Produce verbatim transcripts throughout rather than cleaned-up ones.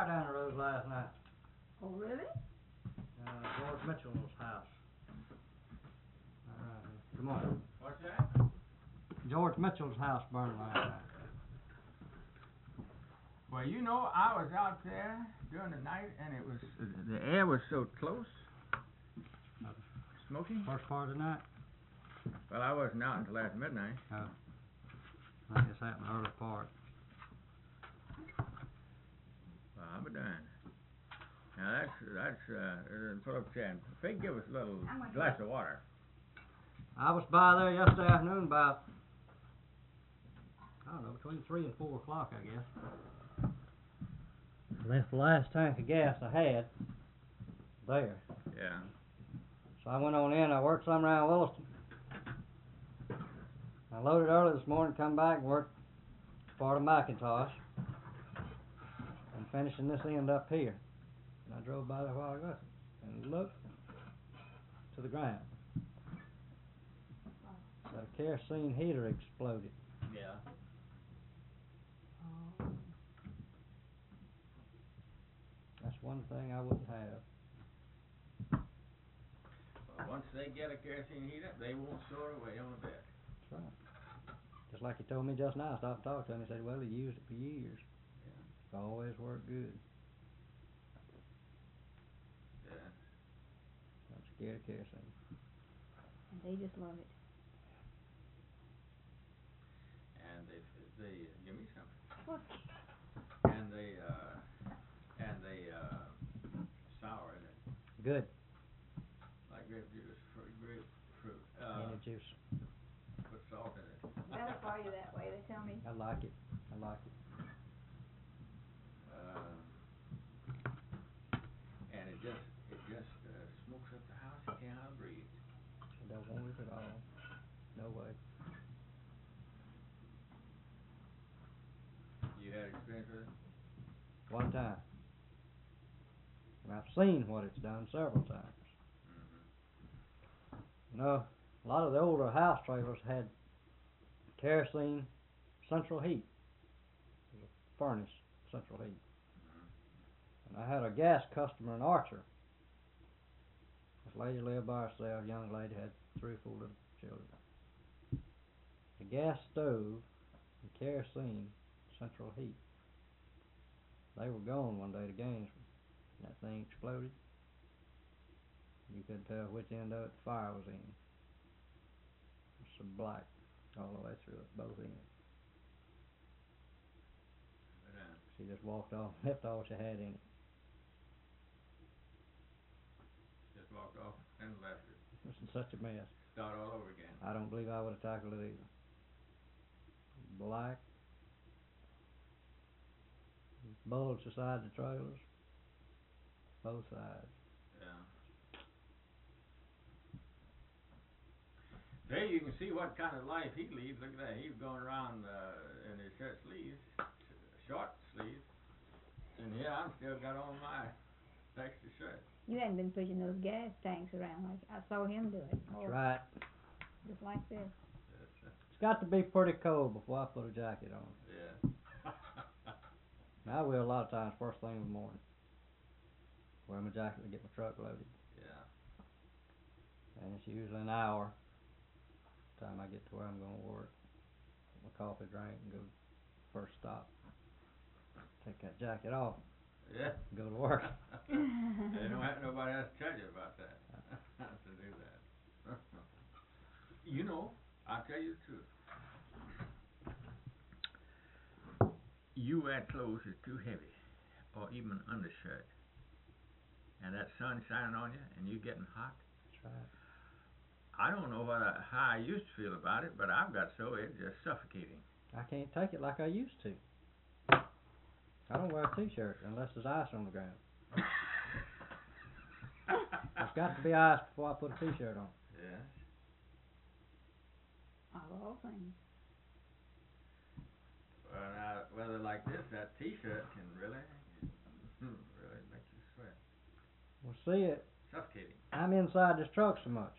down the road last night. Oh, really? Uh, George Mitchell's house. Uh, good morning. What's that? George Mitchell's house burned last night. Well, you know, I was out there during the night, and it was uh, the air was so close, smoking. First part of the night? Well, I wasn't out until after midnight. Oh. I think it's happened the early part. Well, I'll be darned. Now that's that's uh, uh Philip said. Fig, give us a little glass of water. I was by there yesterday afternoon about, I don't know, between three and four o'clock, I guess. Left the last tank of gas I had there. Yeah. So I went on in, I worked some around Williston. I loaded early this morning, come back and worked part of McIntosh. And finishing this end up here. And I drove by there a while ago and looked to the ground. So a kerosene heater exploded. Yeah. Oh. That's one thing I wouldn't have. Well, once they get a kerosene heater, they won't store it away on a bed. That's right. Just like he told me just now, I stopped and talked to him, he said, well, he used it for years. Yeah. It's always worked good. Yeah. I'm scared of kerosene. And they just love it. And they they uh, give me something. What? And they uh and they uh sour in it. Good. Like grape juice, fruit, grapefruit. Uh, Any juice. put salt in it. Better for you that way, they tell me. I like it. I like it. Uh, and it just it just uh, smokes up the house. You can't hardly breathe. I don't want it at all. No way. You had experience with it? One time. And I've seen what it's done several times. Mm-hmm. You know, a lot of the older house trailers had kerosene central heat. It was a furnace central heat. Mm-hmm. And I had a gas customer in Archer. This lady lived by herself, young lady, had three or four little children. A gas stove and kerosene central heat. They were gone one day to Gainesville. That thing exploded. You couldn't tell which end of it the fire was in. It was so black all the way through it, both ends. But, uh, She just walked off, left all she had in it. just walked off and left it. It was in such a mess. Start all over again. I don't believe I would have tackled it either. Black. Bulged the side of the trailers. Both sides. Yeah. There you can see what kind of life he leads. Look at that. He was going around uh, in his shirt sleeves, short sleeves. And here I'm still got on my extra shirt. You hadn't been pushing those gas tanks around like I saw him do it. That's Oh, right. just like this. It's got to be pretty cold before I put a jacket on. Yeah. Now I will a lot of times first thing in the morning. Wear my jacket to get my truck loaded. Yeah. And it's usually an hour time I get to where I'm going to work. Get my coffee drink and go first stop. Take that jacket off. Yeah. And go to work. They don't have nobody else to tell you about that. To do that. You know, I'll tell you the truth. You wear clothes that's too heavy, or even an undershirt, and that sun shining on you, and you getting hot. That's right. I don't know what I, how I used to feel about it, but I've got so it's just suffocating. I can't take it like I used to. I don't wear a t-shirt unless there's ice on the ground. There's got to be ice before I put a t-shirt on. Yeah. Of all things. Well, now, weather like this, that t-shirt can really, really make you sweat. Well, see it. Suffocating. I'm inside this truck so much.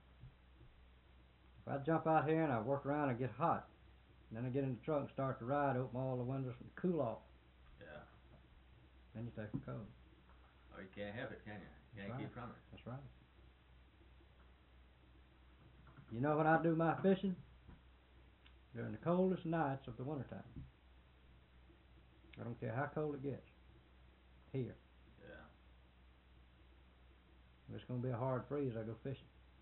If I jump out here and I work around and get hot, and then I get in the truck and start to ride, open all the windows and cool off. Yeah. then you take a cold. Oh, you can't help it, can you? You can't That's keep from it. That's right. You know when I do my fishing? During the coldest nights of the wintertime. I don't care how cold it gets. Here. Yeah. If it's gonna be a hard freeze, I go fishing.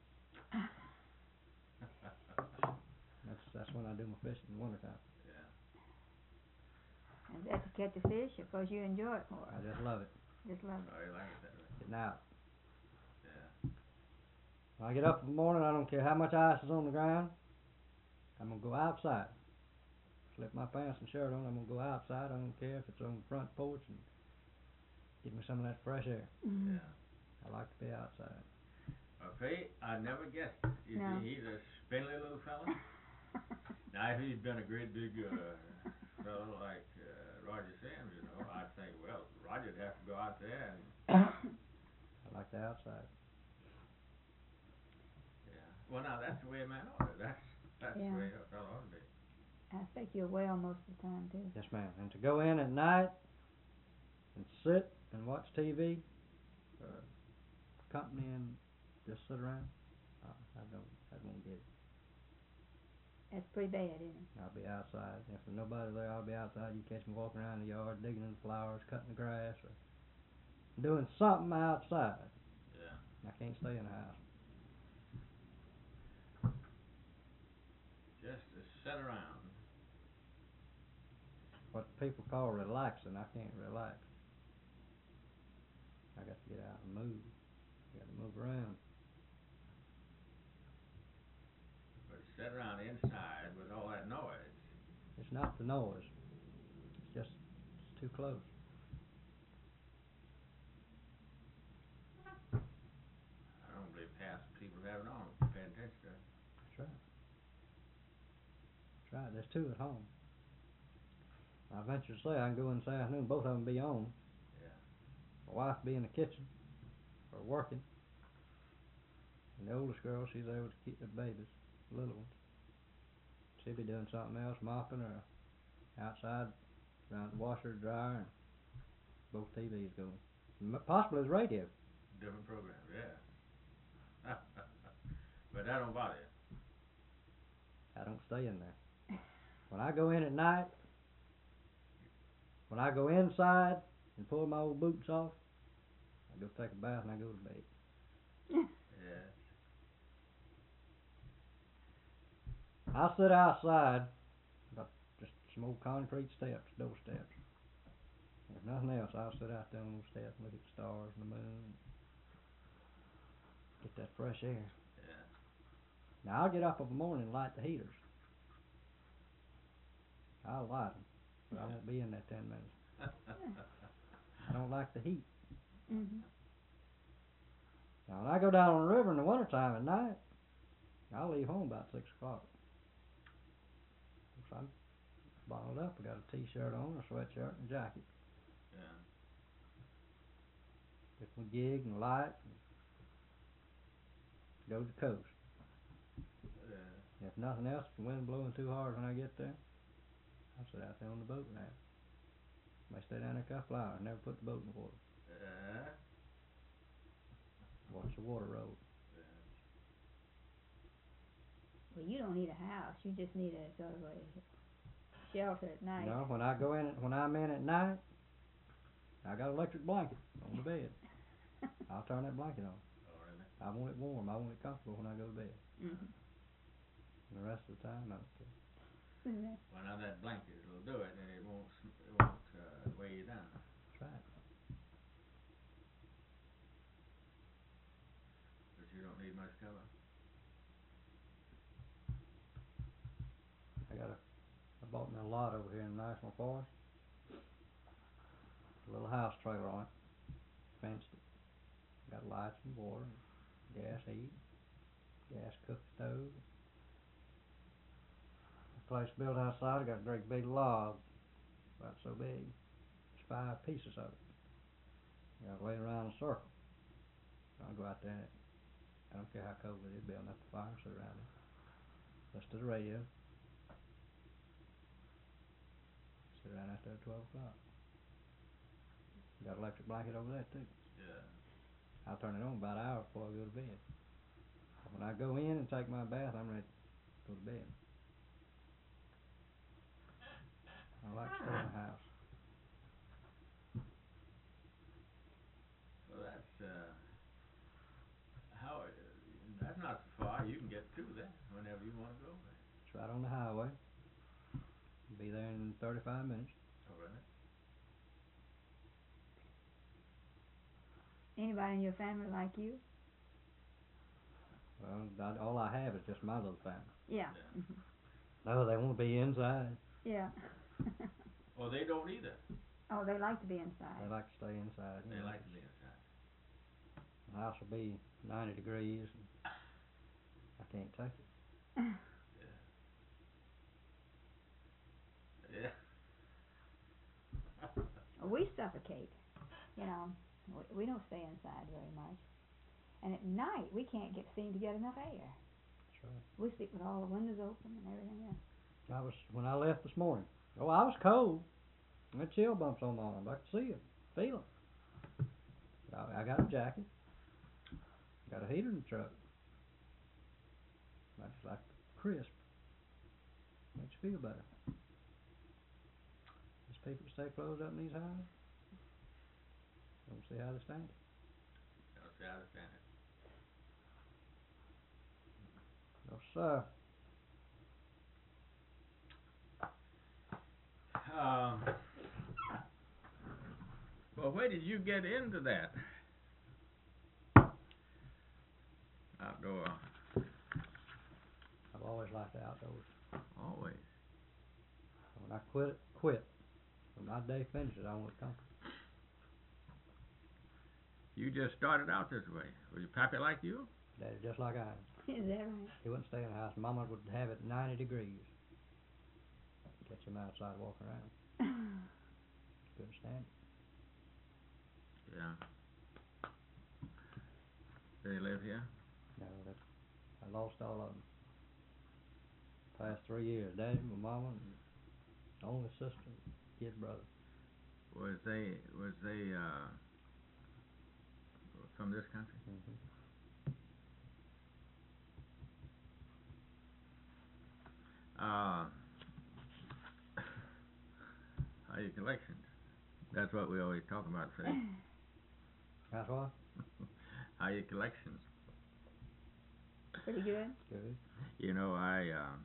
That's that's when I do my fishing in the wintertime. Yeah. Is that to catch a fish or 'cause you enjoy it more? I just love it. Just love Oh, you like it that way? Getting out. Yeah. When I get up in the morning, I don't care how much ice is on the ground. I'm gonna go outside. Slip my pants and shirt on. I'm gonna go outside. I don't care if it's on the front porch and get me some of that fresh air. it. Mhm. Yeah. I like to be outside. Well, Pete, I never guessed it. You No. see, he's a spindly little fella. Now, if he'd been a great big uh, fellow like uh, Roger Sims, you know, I'd think, well, Roger'd have to go out there and I like the outside. yeah. Well, now that's the way a man ought to. That's that's Yeah. the way a fellow ought to be. I think you're well most of the time too. Yes, ma'am. And to go in at night and sit and watch T V, uh, company and just sit around, uh, I don't, I won't get it. That's pretty bad, isn't it? I'll be outside. If there's nobody there, I'll be outside. You catch me walking around the yard, digging in the flowers, cutting the grass, or doing something outside. Yeah. I can't stay in the house. Just to sit around. What people call relaxing, I can't relax. I got to get out and move. I got to move around. But sit around inside with all that noise. It's not the noise. It's just it's too close. I don't believe half the people have it on, paying attention to it. That's right. That's right. There's two at home. I venture to say I can go in this afternoon, both of them be on. Yeah. My wife be in the kitchen or working. And the oldest girl, she's able to keep the babies, the little ones. She'll be doing something else, mopping or outside around the washer, dryer, and both T Vs going. M- Possibly the radio. Different program, yeah. But that don't bother you. I don't stay in there. When I go in at night, when I go inside and pull my old boots off, I go take a bath and I go to bed. Yeah. I sit outside, got just some old concrete steps, door steps. If nothing else, I'll sit out there on those steps and look at the stars and the moon, get that fresh air. Yeah. Now I'll get up in the morning and light the heaters. I'll light them, but I won't be in there ten minutes. I don't like the heat. Mhm. Now when I go down on the river in the wintertime at night, I'll leave home about six o'clock. So I'm bottled up. I got a t-shirt on, a sweatshirt, and a jacket. Yeah. Get my gig and light and go to the coast. Yeah. If nothing else, if the wind blowing too hard when I get there, I'll sit out there on the boat now. May stay down there a couple hours, never put the boat in the water. Yeah. Watch the water roll. Yeah. Well, you don't need a house. You just need a sort of a shelter at night. No, when I go in, when I'm in at night, I got an electric blanket on the bed. I'll turn that blanket on. Oh, really? I want it warm. I want it comfortable when I go to bed. Mhm. And the rest of the time, I don't care. Mhm. Well, now that blanket will do it, and it won't it won't uh, weigh you down. That's right. But you don't need much cover. I got a, I bought me a lot over here in the National Forest. A little house trailer on it. Fenced it. Got lights and water, and gas heat, gas cook stove. The place built outside, I got a great big log, about so big. There's five pieces of it. You got to lay around in a circle. I'll go out there. I don't care how cold it is, building up the fire, sit around it. Listen to the radio. Sit around out there at twelve o'clock. Got electric blanket over there too. Yeah. I'll turn it on about an hour before I go to bed. When I go in and take my bath, I'm ready to go to bed. I like to stay in the house. Well, that's, uh, how, uh, that's not so far, you can get to that whenever you wanna go. It's right on the highway. Be there in thirty-five minutes. All right. Anybody in your family like you? Well, I, all I have is just my little family. Yeah. Yeah. Mhm. No, they want to be inside. Yeah. Well, they don't either, Oh, they like to be inside. They like to stay inside. you they know. like to be inside. The house will be ninety degrees. And I can't take it. Yeah. We suffocate, you know. We, we don't stay inside very much. And at night, we can't get seem to get enough air. That's right. We sleep with all the windows open and everything else. I was when I left this morning. Oh, I was cold. I had chill bumps on my arm. I could see it, feel it. I, I got a jacket. Got a heater in the truck. I just like crisp. Makes you feel better. These people that stay closed up in these houses, don't see how they stand it. Don't see how to stand it. No sir. Um, well, where did you get into that? Outdoor, I've always liked the outdoors. always. When I quit, quit. When my day finishes, I want to come. You just started out this way. Was your pappy like you? Daddy just like I am. Is that right? He wouldn't stay in the house. Mama would have it ninety degrees. Catch him outside walking around. Couldn't stand it. Yeah. Do they live here? No, that I lost all of them. Past three years, Daddy, my mama, and only sister, kid brother. Was they was they uh from this country? Mm-hmm. Uh, how your collections? That's what we always talk about, say. That's what? How your collections? Pretty good. Good. You know, I um,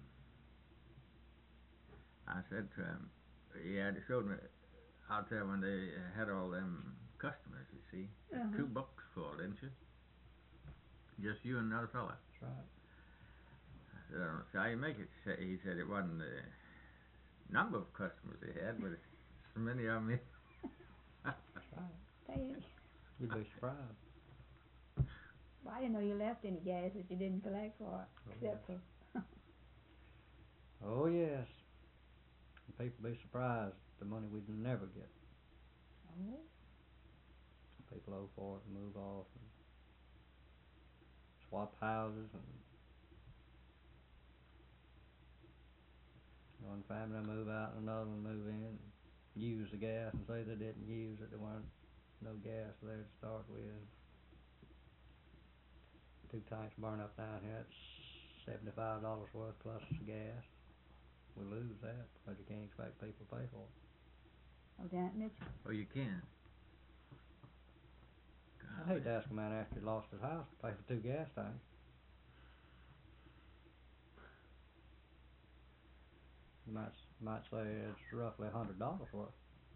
I said to him, yeah, they showed me out there when they had all them customers. You see, Uh-huh. two books full, didn't you? Just you and another fella. That's right. I said, I don't see how you make it. He said it wasn't the number of customers they had, but so many of them. That's right. Hey, You'd be surprised. well, I didn't know you left any gas that you didn't collect for, Oh, except yes. for. Oh yes. And people be surprised at the money we'd never get. Oh. People owe for it and move off and swap houses and one family move out and another one move in and use the gas and say they didn't use it. There weren't no gas there to start with. Two tanks burn up down here. It's seventy-five dollars worth plus gas. We lose that because you can't expect people to pay for it. Oh, down at Mitchell. Oh, you can. I'd hate to ask a man after he lost his house to pay for two gas tanks. You might might say it's roughly a hundred dollars worth.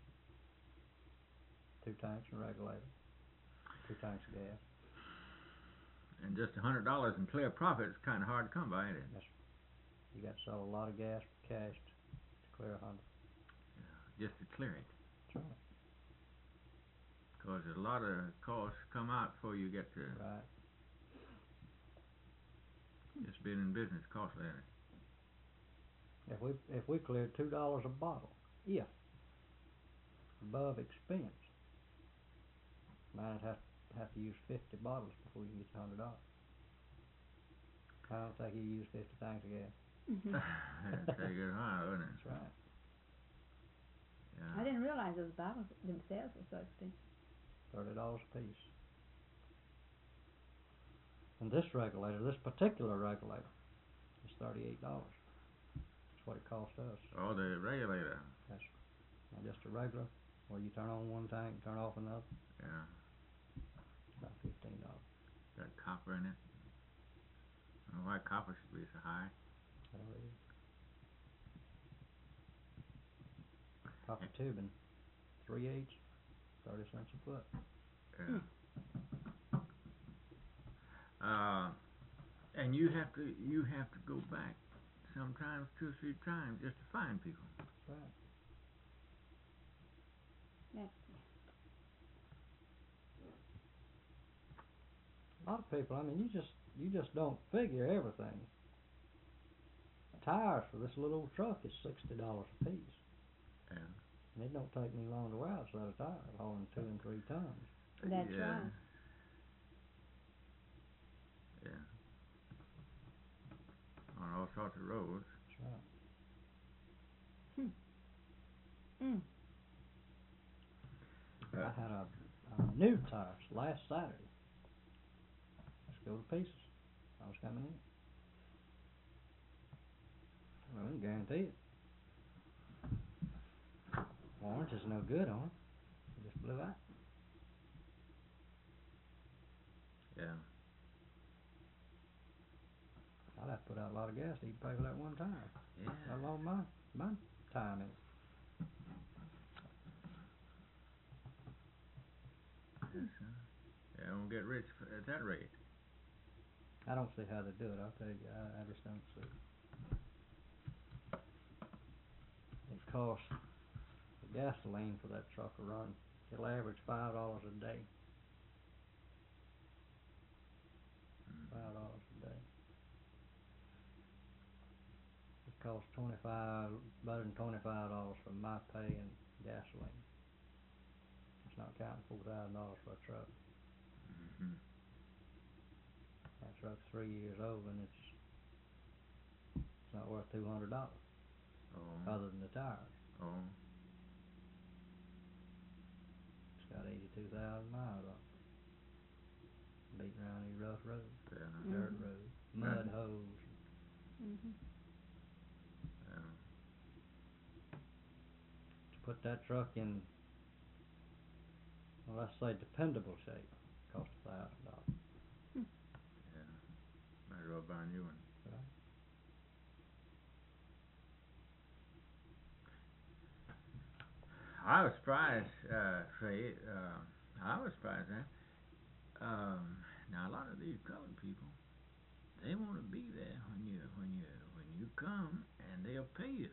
Two tanks and regulator. Two tanks of gas. And just a hundred dollars in clear profit is kind of hard to come by, ain't it? Yes. You got to sell a lot of gas for cash to, to clear a hundred. Just to clear it. That's right. Because a lot of costs come out before you get to. Right. Just being in business costly, ain't it? If we if we cleared two dollars a bottle, if above expense, might have have to use fifty bottles before you get your hundred dollars. I don't think you use fifty tanks of gas. Mhm. That'd take it high, wouldn't it? That's right. I didn't realize those bottles themselves were so expensive. Thirty dollars a piece. And this regulator, this particular regulator, is thirty-eight dollars. That's what it cost us. Oh, the regulator. That's not just a regular, where you turn on one tank and turn off another. Yeah. About fifteen dollars. Got copper in it. I don't know why copper should be so high. I don't really. Copper tubing, three eighths, thirty cents a foot. Yeah. Uh, and you have to you have to go back sometimes two or three times just to find people. That's right. That, A lot of people, I mean, you just you just don't figure everything. Tires for this little old truck is sixty dollars a piece. Yeah. And it don't take me long to wear out a set of tires, hauling two and three tons. That's yeah. right. Yeah. On all sorts of roads. That's right. Hmm. Mm. I had a, a new tires last Saturday. Let's go to pieces. I was coming in. Well, I can guarantee it. Warranty's no good on it. It just blew out. Yeah. I'd have to put out a lot of gas to even pay for that one tire. Yeah. Let alone my my time in it. Yes, sir. They don't get rich f- at that rate. I don't see how they do it. I'll tell you, I, I just don't see it. It costs the gasoline for that truck to run. It'll average five dollars a day. Five dollars a day. It costs twenty five, better than twenty five dollars for my pay and gasoline. It's not counting four thousand dollars for a truck. Mm-hmm. That truck's three years old and it's it's not worth two hundred dollars. Oh. Other than the tires. Oh. It's got eighty two thousand miles on it. Beating around these rough roads, Yeah. dirt Mhm. roads, mud Right. holes. Mhm. Yeah. To put that truck in, well, let's say dependable shape, cost a thousand dollars. Yeah. Might as well buy a new one. Right. I was surprised, uh, Trey. Uh, I was surprised that. Um, now a lot of these colored people, they want to be there when you when you when you come, and they'll pay you.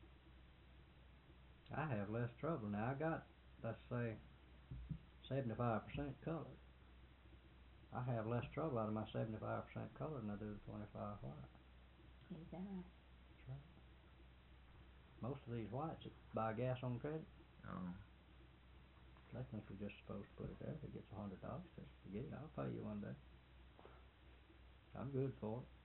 I have less trouble now. I got, let's say, seventy five percent colored. I have less trouble out of my seventy five percent colored than I do the twenty five white. Is that right? That's right. Most of these whites that buy gas on credit, Oh. they think you're just supposed to put it there. If it gets a hundred dollars, just forget it. I'll pay you one day. I'm good for it.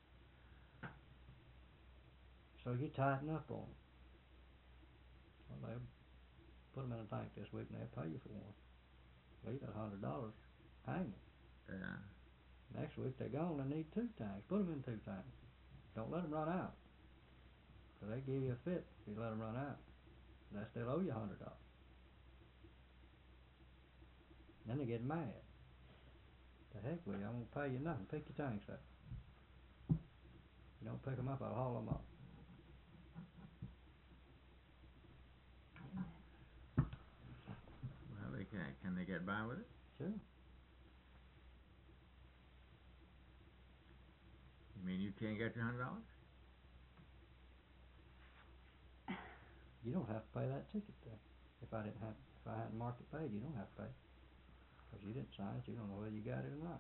So you tighten up on it. Well, they'll put them in a tank this week and they'll pay you for one. Leave that hundred dollars hanging. Yeah. Next week they're gone and need two tanks. Put them in two tanks. Don't let them run out. So they give you a fit if you let them run out. And they still owe you a hundred dollars. Then they get mad. The heck with you, I won't pay you nothing. Pick your tanks up. If you don't pick them up, I'll haul them off. Well, they can. Can they get by with it? Sure. You mean you can't get your hundred dollars? You don't have to pay that ticket then. If I didn't have, if I hadn't marked it paid, you don't have to pay. Because you didn't sign it, you don't know whether you got it or not.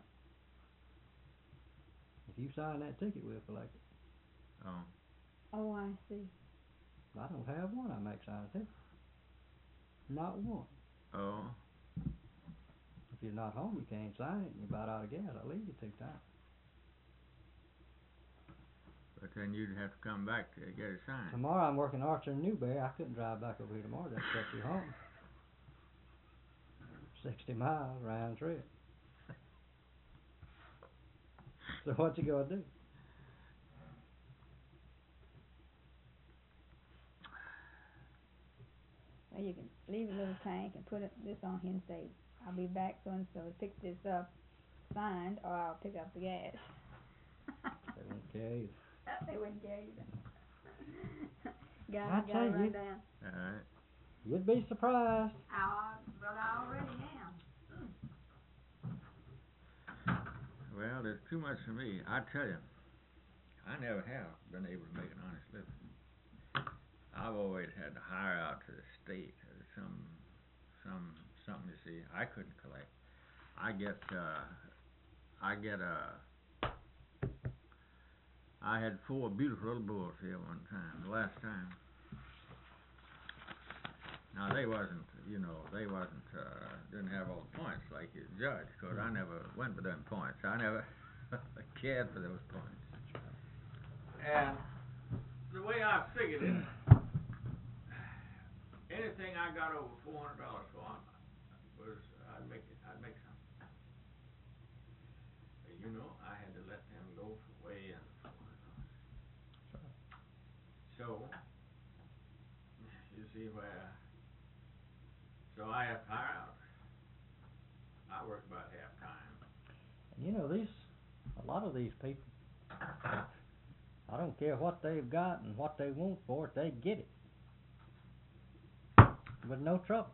If you sign that ticket, we'll collect it. Oh. Oh, I see. I don't have one I make sign a ticket. Not one. Oh. If you're not home, you can't sign it, and you're about out of gas, I'll leave you two times. But then you'd have to come back to get it signed. Tomorrow I'm working Archer and Newberry. I couldn't drive back over here tomorrow. That's cut you home. Sixty miles round trip. So what you gonna do? Well, you can leave a little tank and put it, this on here and say, I'll be back so and so to pick this up, signed, or I'll pick up the gas. They won't care either. They wouldn't care either. Got I it, tell got it run you. down. Alright. You'd be surprised. I, well, I already am. Well, there's too much for me. I tell you, I never have been able to make an honest living. I've always had to hire out to the state or some, some, something, you see. I couldn't collect. I get, uh, I get, uh, I had four beautiful little bulls here one time, the last time. Now, they wasn't, you know, they wasn't, uh, didn't have all the points like you judge, 'cause I never went for them points. I never cared for those points. And the way I figured it, anything I got over four hundred dollars for was, I'd make it, I'd make something. But, you know, I had to let them go for way under four hundred dollars. So, you see where, so I have to hire out. I work about half time. And you know, these, a lot of these people, I don't care what they've got and what they want for it, they get it. With no trouble.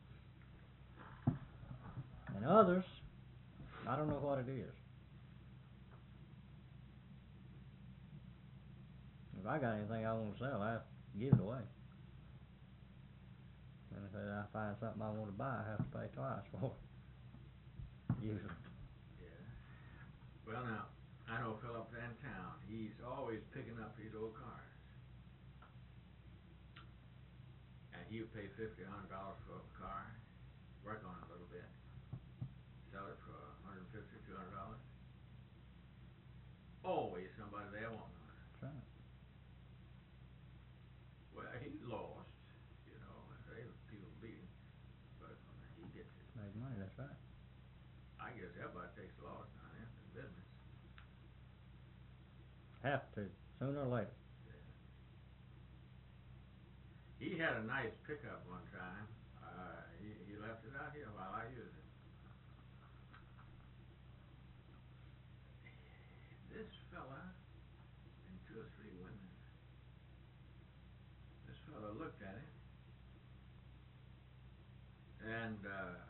And others, I don't know what it is. If I got anything I want to sell, I have to give it away. And if I find something I want to buy, I have to pay twice for it. Usually. Yeah. Well, now, I know a fellow up there in town, he's always picking up these old cars. And he'll pay fifty, a hundred dollars for a car, work on it a little bit, sell it for a hundred and fifty, two hundred dollars. Always somebody there wanting it. That's right. Well, he lost, you know, they, people beat him, but he gets it. Make money, that's right. I guess everybody takes a loss now, in the business. Have to, sooner or later. He had a nice pickup one time. Uh, he, he left it out here while I used it. This fella and two or three women. This fella looked at it, and uh,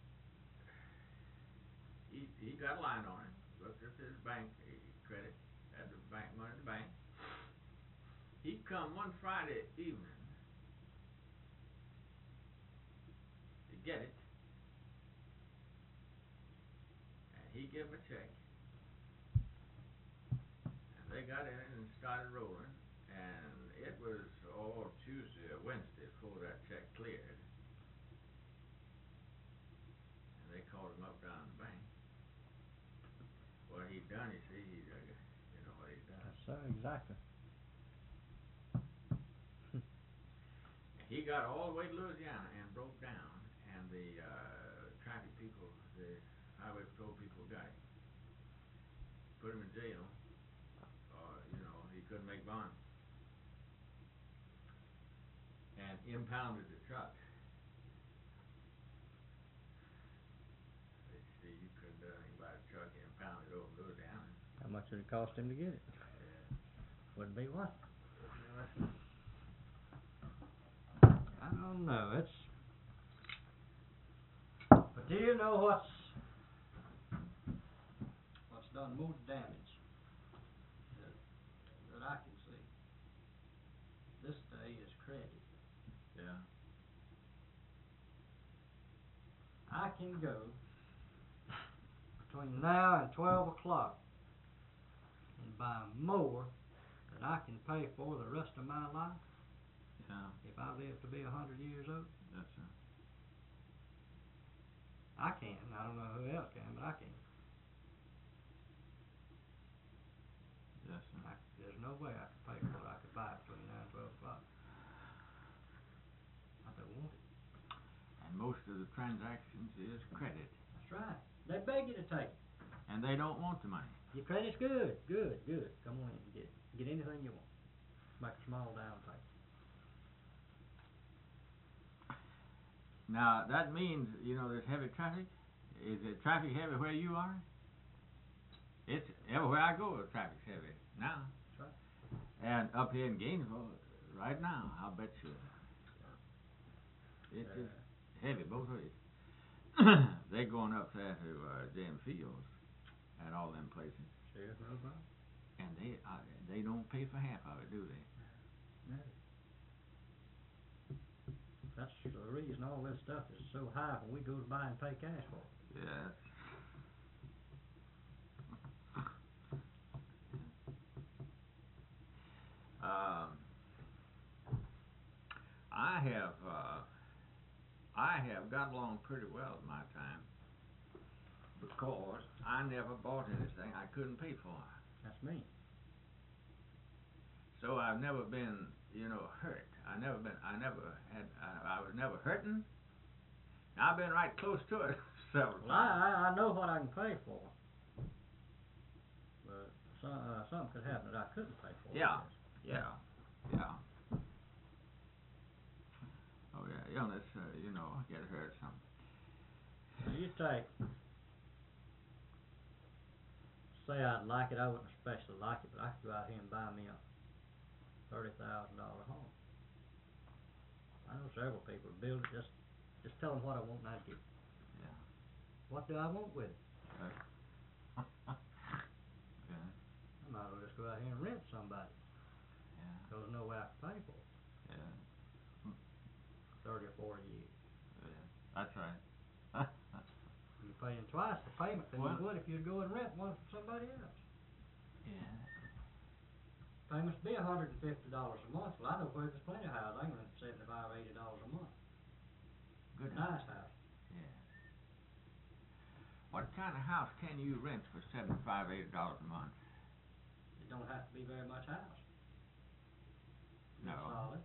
he he got a line on it. Looked at his bank credit, had the bank money in the bank. He come one Friday evening to get it, and he gave him a check, and they got in and started rolling, and it was all Tuesday or Wednesday before that check cleared, and they called him up down the bank. What he'd done, you see, he, uh, you know what he'd done. Yes, sir, exactly. He got all the way to Louisiana and broke down, and the uh, traffic people, the highway patrol people got him. Put him in jail, or, you know, he couldn't make bond. And impounded the truck. They see you couldn't do anything about a truck impounded over Louisiana. How much did it cost him to get it? Yeah. Wouldn't be worth it. Yeah. I don't know, it's... But do you know what's... what's done more damage that, that I can see? This day is credit. Yeah. I can go between now and twelve o'clock and buy more than I can pay for the rest of my life. Yeah. If I live to be a hundred years old. Yes, sir. I can. I don't know who else can, but I can. Yes, sir. I I, there's no way I could pay for what I could buy between nine and twelve o'clock. I don't want it. And most of the transactions is credit. That's right. They beg you to take it. And they don't want the money. Your credit's good, good, good. Come on in and get it. Get anything you want. Make a small down payment. Now, that means, you know, there's heavy traffic. Is the traffic heavy where you are? It's, everywhere I go, the traffic's heavy now. That's right. And up here in Gainesville, right now, I'll bet you. It's Yeah. just heavy both ways. They're going up there to uh, Jam Fields and all them places. Serious no problem. And they uh, they don't pay for half of it, do they? No. That's the reason all this stuff is so high when we go to buy and pay cash for it. Yes. um, I have uh, I have got along pretty well at my time because I never bought anything I couldn't pay for. That's me. So I've never been, you know, hurt. I never been. I never had. I, I was never hurting. Now, I've been right close to it several Well, times. I, I I know what I can pay for. But some, uh, something could happen that I couldn't pay for. Yeah. Yeah, yeah. Oh yeah, illness. Uh, you know, get hurt something. Now you take. Say I'd like it, I wouldn't especially like it, but I could go out here and buy me a thirty thousand dollar home. I know several people who build it. Just, just tell them what I want and I'd get it. Yeah. What do I want with it? Uh, yeah. I might as well just go out here and rent somebody. Yeah. Cause there's no way I can pay for it. Yeah. Thirty or forty years. Yeah. That's right. You're paying twice the payment than Well- you would if you'd go and rent one from somebody else. Yeah. Payments be a hundred and fifty dollars a month. Well, I know where there's plenty of houses. I can rent seventy-five, eighty dollars a month. Good. Nice house. Yeah. What kind of house can you rent for seventy-five, eighty dollars a month? It don't have to be very much house. It's No. solid.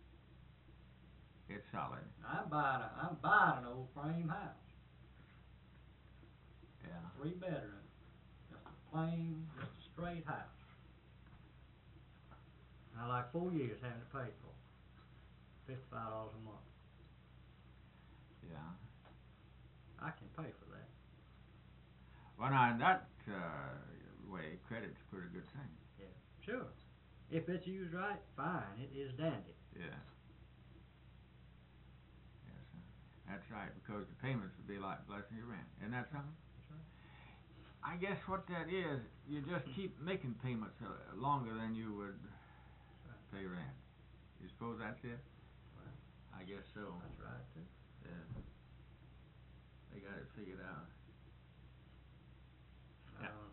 It's solid. I'm buying a, I'm buying an old frame house. Yeah. Three bedroom. Just a plain, just a straight house. And I like four years having to pay for it. Fifty-five dollars a month. Yeah. I can pay for that. Well, now in that uh, way, credit's a pretty good thing. Yeah. Sure. If it's used right, fine. It is dandy. Yeah. Yes, sir. That's right, because the payments would be like blessing your rent. Isn't that something? That's right. I guess what that is, you just keep making payments uh, longer than you would That's right. pay rent. You suppose that's it? Well, I guess so. that's right too. Yeah. They got it figured out. I Yeah. don't,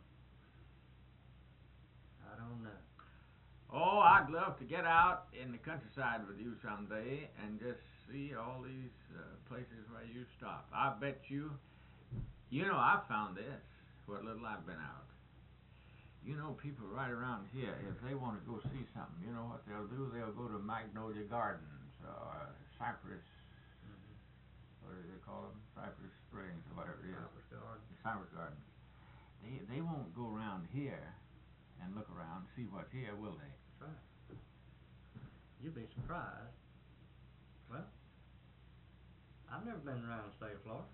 I don't know. Oh, I'd love to get out in the countryside with you someday and just see all these uh, places where you stop. I bet you, you know, I found this, what little I've been out. You know, people right around here, if they want to go see something, you know what they'll do? They'll go to Magnolia Gardens or Cypress, Mm-hmm. what do they call them? Cypress Springs or whatever it is. Cypress Garden. Cypress Gardens. They they won't go around here and look around, see what's here, will they? That's right. You'd be surprised. Well, I've never been around the state of Florida.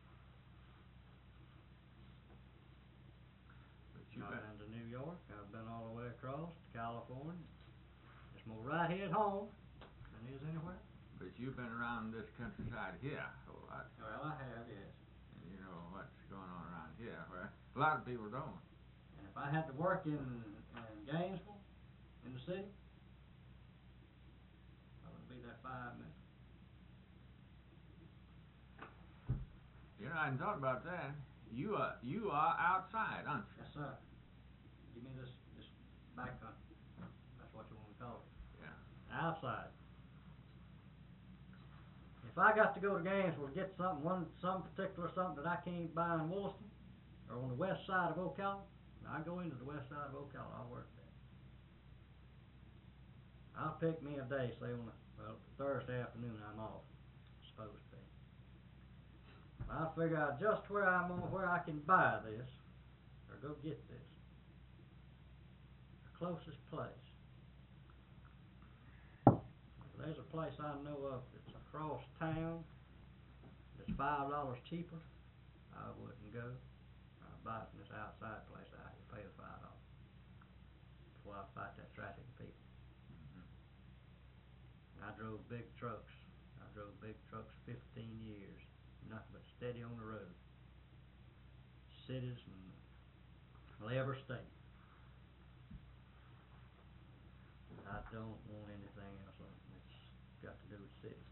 But you I've bet. been to New York. I've been all the way across to California. It's more right here at home than it is anywhere. But you've been around this countryside here a lot, Well, I have, yes. and you know what's going on around here, where a lot of people don't. And if I had to work in, in Gainesville, in the city, I would be there five minutes. You know, I hadn't thought about that. You are you are outside, aren't you? Yes, sir. Give me this, this back country. That's what you want to call it. Yeah. Outside. If I got to go to Gainesville to get something, one some particular something that I can't buy in Williston or on the west side of Ocala, I go into the west side of Ocala. I'll work there. I'll pick me a day, say on the, well, Thursday afternoon I'm off, supposed to be. I'll figure out just where I'm on, where I can buy this, or go get this. The closest place. If there's a place I know of that's across town, that's five dollars cheaper, I wouldn't go. I'd buy it from this outside place out here, pay the five dollars. Before I fight that traffic of people. I drove big trucks. I drove big trucks fifteen years. Nothing but steady on the road. Cities and every state. I don't want anything else on it that's got to do with cities.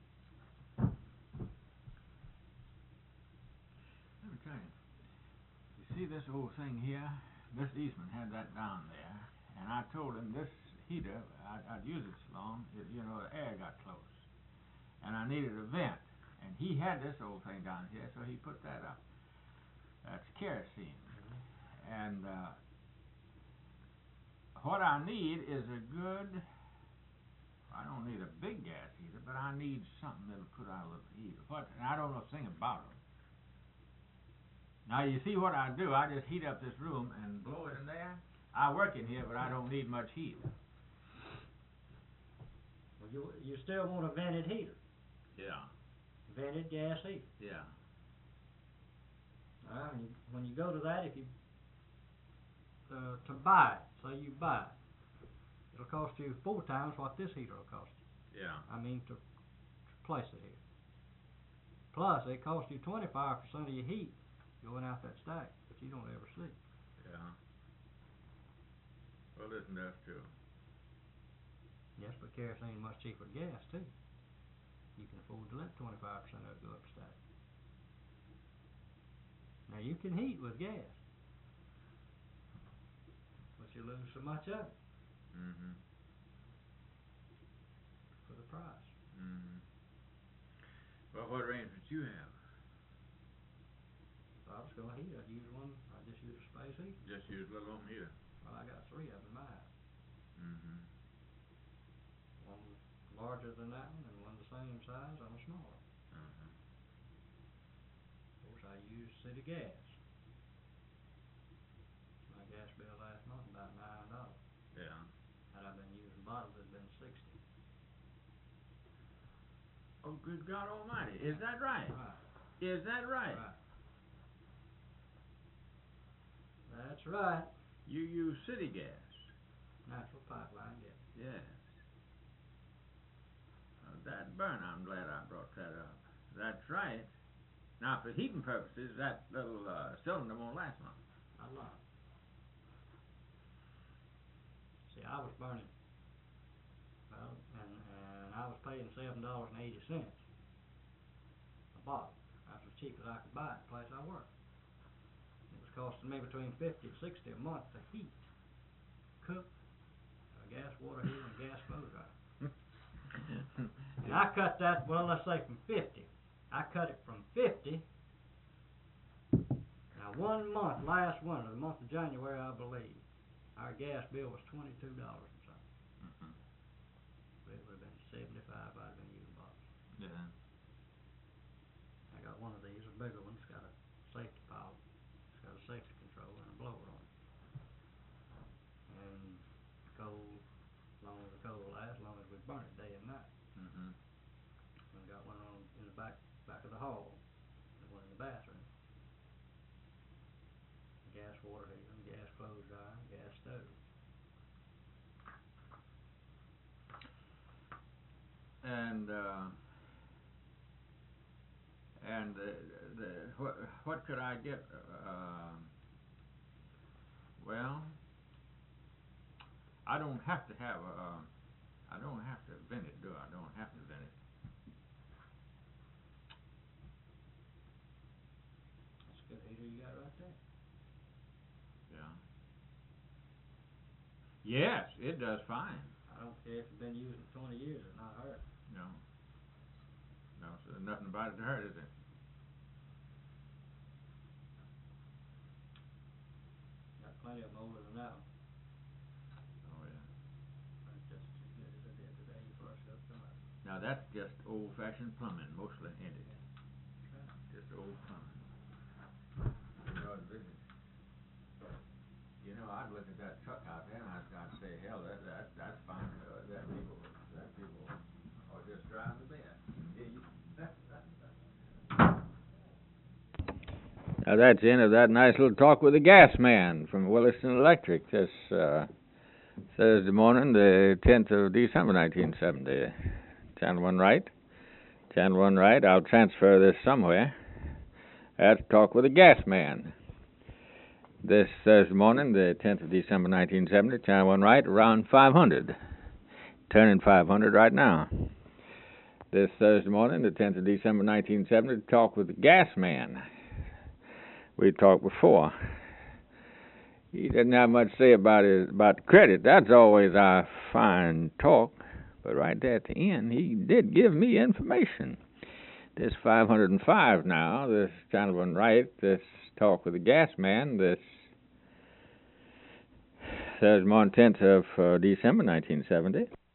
Let me tell you. You see this old thing here? Mister Eastman had that down there, and I told him this heater, I'd, I'd use it so long, it, you know, the air got close, and I needed a vent, and he had this old thing down here, so he put that up. That's kerosene, and uh, what I need is a good, I don't need a big gas heater, but I need something that'll put out a little heat. What, and I don't know a thing about them. Now you see what I do, I just heat up this room and blow it in there. I work in here, but I don't need much heat. Well, you you still want a vented heater. Yeah. Vented gas heater. Yeah. All right, when you, when you go to that, if you uh, to buy it, say you buy it, it'll cost you four times what this heater will cost you. Yeah. I mean to, to place it here. Plus, it costs you twenty-five percent of your heat going out that stack, but you don't ever see. Yeah. Well, isn't that true? Yes, but kerosene is much cheaper than gas too. You can afford to let twenty-five percent of it go up a stack. Now you can heat with gas, but you lose so much of it Mm-hmm. for the price. Mm-hmm. Well, what arrangement you have? If I was going to heat, I'd use one. I'd just use a space heater. Just use a little home heater. Well, I got three of them in my house. Mm-hmm. One larger than that one, and one the same size on a smaller. Uh-huh. Of course, I use city gas. My gas bill last month about nine dollars. Yeah. Had I been using bottles, it'd been sixty. Oh, good God Almighty! Is that right? Right. Is that right? Right. That's right. You use city gas. Natural pipeline gas. Yes. Uh, that burn, I'm glad I brought that up. That's right. Now, for heating purposes, that little uh, cylinder won't last long. Not long. See, I was burning, well, and, and I was paying seven dollars and eighty cents a bottle. That's as cheap as I could buy it in the place I worked. It was costing me between fifty and sixty a month to heat, cook, a gas water heater, and a gas clothes dryer. And I cut that, well, let's say from fifty. I cut it from fifty. Now, one month, last winter, the month of January, I believe, our gas bill was twenty-two dollars and something. Mm-hmm. But it would have been seventy-five if I'd been using bottles. Yeah. I got one of these, a bigger one. It's got a safety valve. It's got a safety control and a blower on it. And cold, as long as the cold lasts, as long as we burn it day and night. Mm-hmm. And got one on in the back back of the hall, and one in the bathroom. Gas water heater, gas clothes dryer, gas stove. And uh, and the the what what could I get? Uh, well, I don't have to have a. Uh, I don't have to vent it, do I? I don't have to vent it. That's a good heater you got right there. Yeah. Yes, it does fine. I don't care if you've been using it twenty years, it's not hurt. No. No, so there's nothing about it to hurt, is there? Got plenty of them older than that one. Oh yeah. That's just as good as Now that's just old-fashioned plumbing, mostly, ain't it? Just old plumbing. You know, this is, you know, I'd look at that truck out there and I'd, I'd say, hell, that, that, that's fine, uh, that people, that people are just driving the best. Now that's the end of that nice little talk with the gas man from Williston Electric this uh, Thursday morning, the tenth of December, nineteen seventy. Channel one right. Channel one right. I'll transfer this somewhere. That's talk with the gas man. This Thursday morning, the tenth of December, nineteen seventy. Channel one right, around five hundred. Turning five hundred right now. This Thursday morning, the tenth of December, nineteen seventy. Talk with the gas man. We talked before. He didn't have much to say about his about the credit. That's always our fine talk. But right there at the end, he did give me information. This five hundred five now, this Channel one right, this talk with the gas man, this Thursday morning, tenth of uh, December, nineteen seventy.